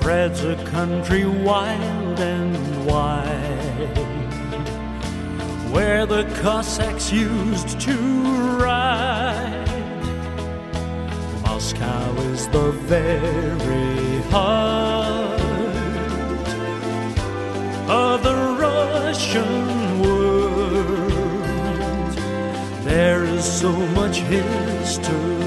spreads a country wild and wide, where the Cossacks used to ride. Moscow is the very heart of the Russian world. There is so much history